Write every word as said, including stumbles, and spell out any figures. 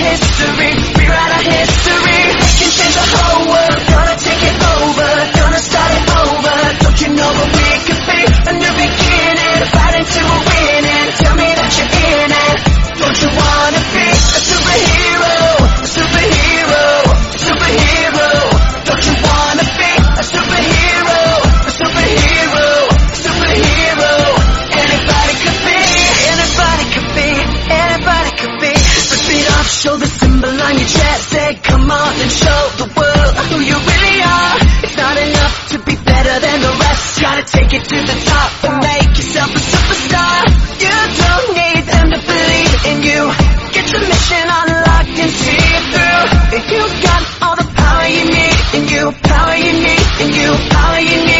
history, rewrite our history. Can change the whole world, gonna take it over, gonna start it over. Don't you know that we could be a new beginning, fighting to a winning. Tell me that you're in it. Don't you wanna be a superhero, a superhero, a superhero? Don't you wanna be a superhero, a superhero, a superhero? Anybody could be, anybody could be, anybody could be. Rip it off, show the symbol on your chest. Say, come on and show the world who you really are. It's not enough to be better than the rest. Gotta take it to the top and make yourself a superstar. You don't need them to believe in you. Get your mission unlocked and see it through. You got all the power you need in you, power you need in you, power you need.